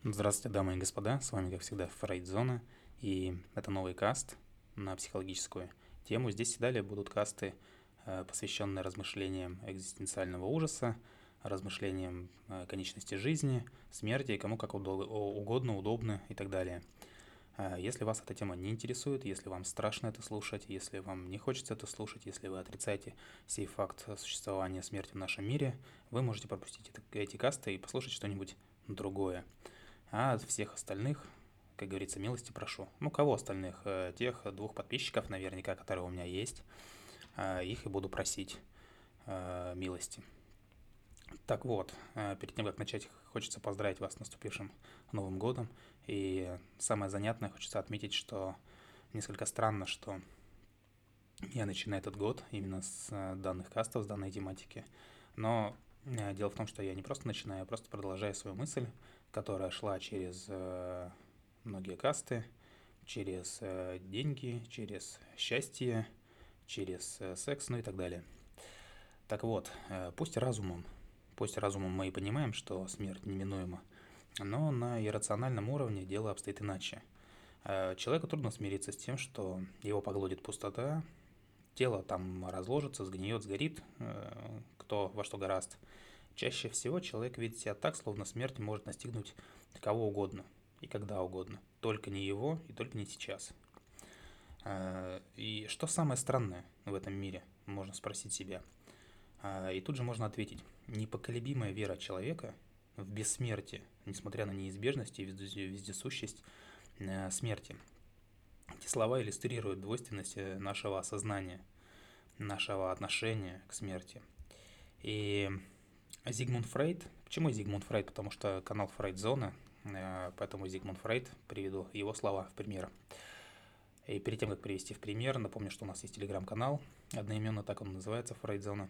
Здравствуйте, дамы и господа, с вами, как всегда, Фрейдзона, и это новый каст на психологическую тему. Здесь и далее будут касты, посвященные размышлениям экзистенциального ужаса, размышлениям конечности жизни, смерти, кому как угодно, удобно и так далее. Если вас эта тема не интересует, если вам страшно это слушать, если вам не хочется это слушать, если вы отрицаете сей факт существования смерти в нашем мире, вы можете пропустить эти касты и послушать что-нибудь другое. А от всех остальных, как говорится, милости прошу. Ну, кого остальных? Тех двух подписчиков, наверняка, которые у меня есть. Их и буду просить милости. Так вот, перед тем, как начать, хочется поздравить вас с наступившим Новым годом. И самое занятное, хочется отметить, что несколько странно, что я начинаю этот год именно с данных кастов, с данной тематики. Но дело в том, что я не просто начинаю, а просто продолжаю свою мысль, которая шла через многие касты, через деньги, через счастье, через секс, ну и так далее. Так вот, пусть разумом мы и понимаем, что смерть неминуема, но на иррациональном уровне дело обстоит иначе. Человеку трудно смириться с тем, что его поглотит пустота, тело там разложится, сгниет, сгорит, кто во что гораст. Чаще всего человек видит себя так, словно смерть может настигнуть кого угодно и когда угодно. Только не его и только не сейчас. И что самое странное в этом мире, можно спросить себя. И тут же можно ответить. Непоколебимая вера человека в бессмертие, несмотря на неизбежность и вездесущесть смерти. Эти слова иллюстрируют двойственность нашего осознания, нашего отношения к смерти. И Зигмунд Фрейд, почему Зигмунд Фрейд? Потому что канал Фрейдзона, поэтому Зигмунд Фрейд, приведу его слова в пример. И перед тем, как привести в пример, напомню, что у нас есть телеграм-канал, одноименно так он называется, Фрейдзона.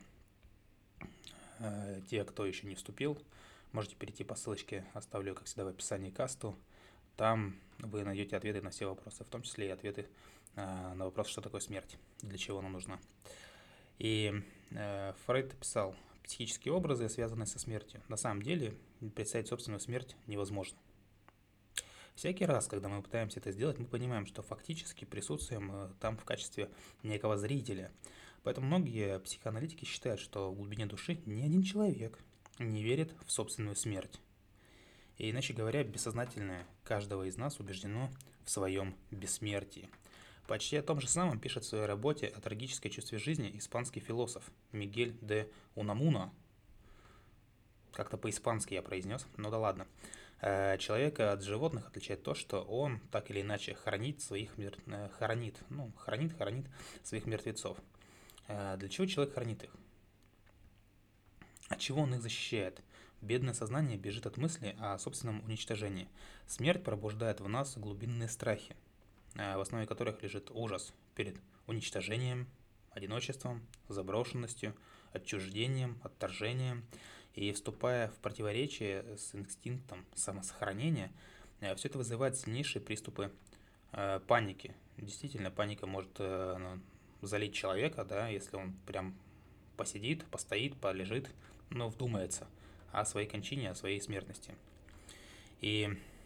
Те, кто еще не вступил, можете перейти по ссылочке, оставлю, как всегда, в описании к касту. Там вы найдете ответы на все вопросы, в том числе и ответы на вопрос, что такое смерть, для чего она нужна. И Фрейд писал, психические образы, связанные со смертью. На самом деле, представить собственную смерть невозможно. Всякий раз, когда мы пытаемся это сделать, мы понимаем, что фактически присутствуем там в качестве некого зрителя. Поэтому многие психоаналитики считают, что в глубине души ни один человек не верит в собственную смерть. И иначе говоря, бессознательное каждого из нас убеждено в своем бессмертии. Почти о том же самом пишет в своей работе о трагической чувстве жизни испанский философ Мигель де Унамуно. Как-то по-испански я произнес, ну да ладно. Человека от животных отличает то, что он так или иначе хранит своих мертвецов. Для чего человек хранит их? От чего он их защищает? Бедное сознание бежит от мысли о собственном уничтожении. Смерть пробуждает в нас глубинные страхи, в основе которых лежит ужас перед уничтожением, одиночеством, заброшенностью, отчуждением, отторжением. И вступая в противоречие с инстинктом самосохранения, все это вызывает сильнейшие приступы паники. Действительно, паника может залить человека, да, если он прям посидит, постоит, полежит, но вдумается о своей кончине, о своей смертности. И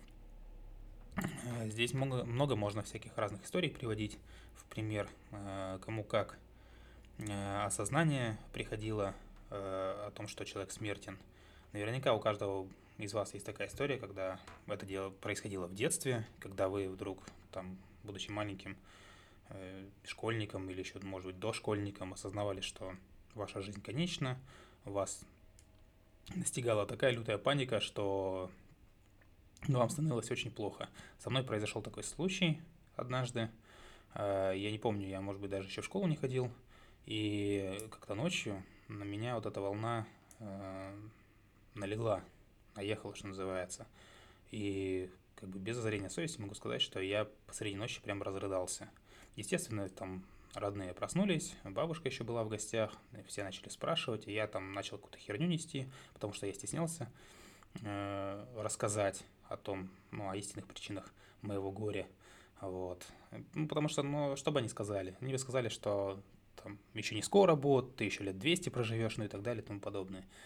здесь много можно всяких разных историй приводить в пример, кому как осознание приходило о том, что человек смертен. Наверняка у каждого из вас есть такая история, когда это дело происходило в детстве, когда вы вдруг, там, будучи маленьким школьником или еще, может быть, дошкольником, осознавали, что ваша жизнь конечна, вас настигала такая лютая паника, что вам становилось очень плохо. Со мной произошел такой случай однажды. Я не помню, я, может быть, даже еще в школу не ходил. И как-то ночью на меня вот эта волна налегла, наехала, что называется. И как бы без зазрения совести могу сказать, что я посреди ночи прям разрыдался. Естественно, там родные проснулись, бабушка еще была в гостях, все начали спрашивать, и я там начал какую-то херню нести, потому что я стеснялся рассказать о том, ну, о истинных причинах моего горя. Вот. Ну, потому что, ну, что бы они сказали? Они бы сказали, что там еще не скоро будет, ты еще лет 200 проживешь, ну и так далее и тому подобное.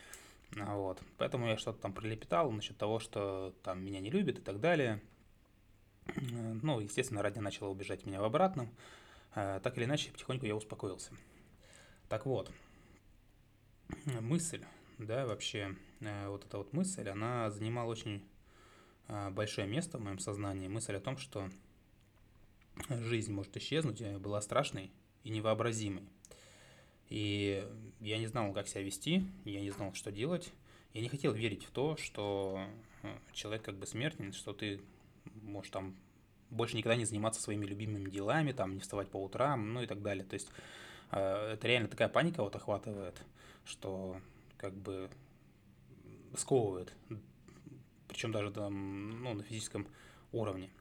Вот. Поэтому я что-то там пролепетал насчет того, что там меня не любят и так далее. Ну, естественно, Радя начала убеждать меня в обратном. Так или иначе, потихоньку я успокоился. Так вот, мысль, да, вообще, вот эта вот мысль, она занимала очень большое место в моем сознании. Мысль о том, что жизнь может исчезнуть, была страшной и невообразимой. И я не знал, как себя вести, я не знал, что делать. Я не хотел верить в то, что человек как бы смертен, что ты можешь там больше никогда не заниматься своими любимыми делами, там, не вставать по утрам, ну и так далее. То есть это реально такая паника вот охватывает, что как бы сковывает, причем даже там, ну, на физическом уровне.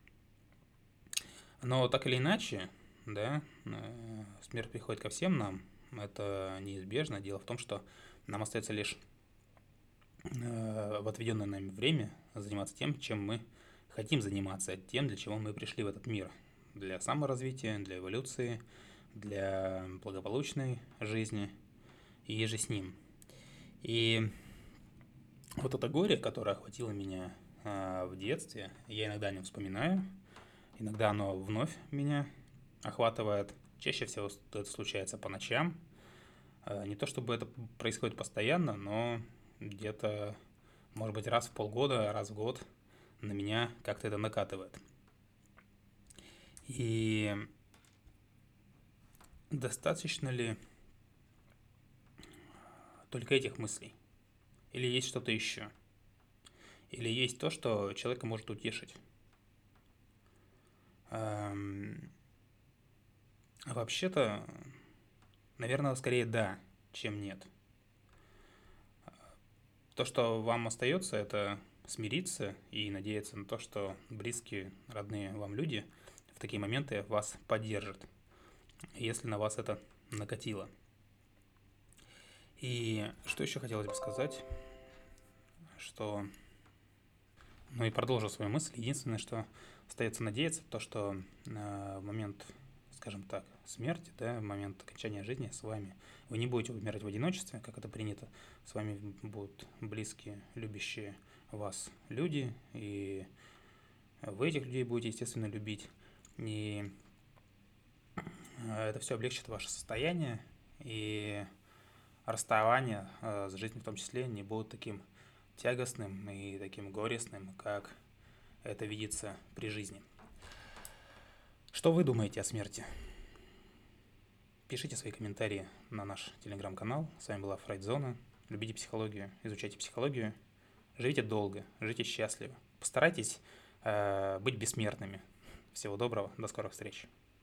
Но так или иначе, да, смерть приходит ко всем нам, это неизбежно. Дело в том, что нам остается лишь в отведенное нам время заниматься тем, чем мы хотим заниматься, тем, для чего мы пришли в этот мир. Для саморазвития, для эволюции, для благополучной жизни и еже с ним. И вот это горе, которое охватило меня в детстве, я иногда не вспоминаю, иногда оно вновь меня охватывает. Чаще всего это случается по ночам. Не то чтобы это происходит постоянно, но где-то, может быть, раз в полгода, раз в год на меня как-то это накатывает. И достаточно ли только этих мыслей? Или есть что-то еще? Или есть то, что человека может утешить? Вообще-то, наверное, скорее да, чем нет. То, что вам остается, это смириться и надеяться на то, что близкие, родные вам люди в такие моменты вас поддержат, если на вас это накатило. И что еще хотелось бы сказать, что, ну и продолжу свою мысль. Единственное, что остается надеяться, то, что в момент, скажем так, смерти, да, в момент окончания жизни с вами, вы не будете умирать в одиночестве, как это принято, с вами будут близкие, любящие вас люди, и вы этих людей будете, естественно, любить, и это все облегчит ваше состояние, и расставания с жизнью в том числе не будут таким тягостным и таким горестным, как это видится при жизни. Что вы думаете о смерти? Пишите свои комментарии на наш телеграм-канал. С вами была Фрейдзона. Любите психологию, изучайте психологию. Живите долго, живите счастливо. Постарайтесь быть бессмертными. Всего доброго, до скорых встреч.